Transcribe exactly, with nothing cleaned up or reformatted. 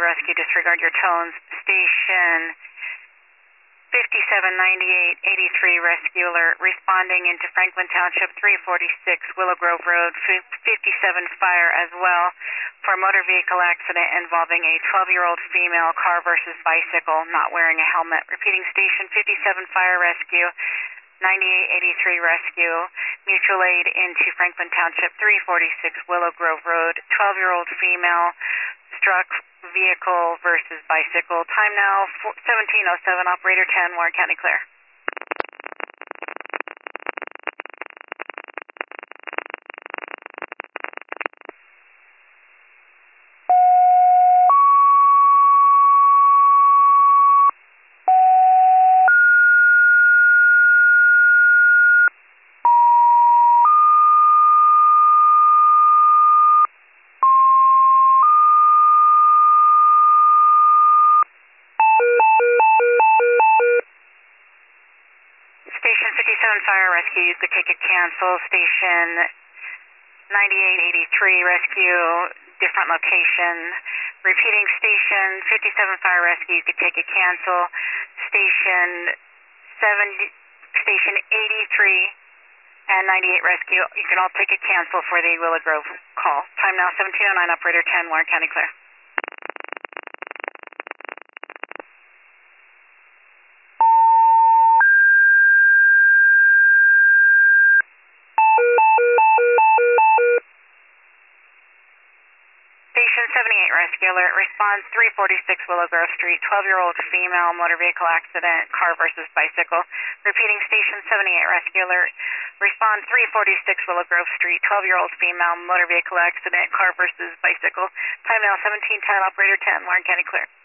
rescue, disregard your tones. Station fifty-seven ninety-eight eighty-three rescue alert, responding into Franklin Township three forty-six Willow Grove Road, fifty-seven fire as well for a motor vehicle accident involving a twelve-year-old female, car versus bicycle, not wearing a helmet. Repeating, station fifty-seven fire rescue, ninety-eight eighty-three rescue, mutual aid into Franklin Township three forty-six Willow Grove Road, twelve-year-old female, struck vehicle versus bicycle. Time now seventeen oh seven, operator ten, Warren County clear. Station fifty-seven fire rescue, you could take a cancel. Station ninety-eight eighty-three rescue, different location. Repeating, station fifty-seven fire rescue, you could take a cancel. Station seventy, station eighty-three and ninety-eight rescue, you can all take a cancel for the Willow Grove call. Time now seventeen oh nine, operator ten, Warren County clear. Station seventy-eight rescue alert, response three forty-six Willow Grove Street, twelve-year-old female, motor vehicle accident, car versus bicycle. Repeating, station seventy-eight rescue alert, response three forty-six Willow Grove Street, twelve-year-old female, motor vehicle accident, car versus bicycle. Time now seventeen ten, operator ten, Warren County clear.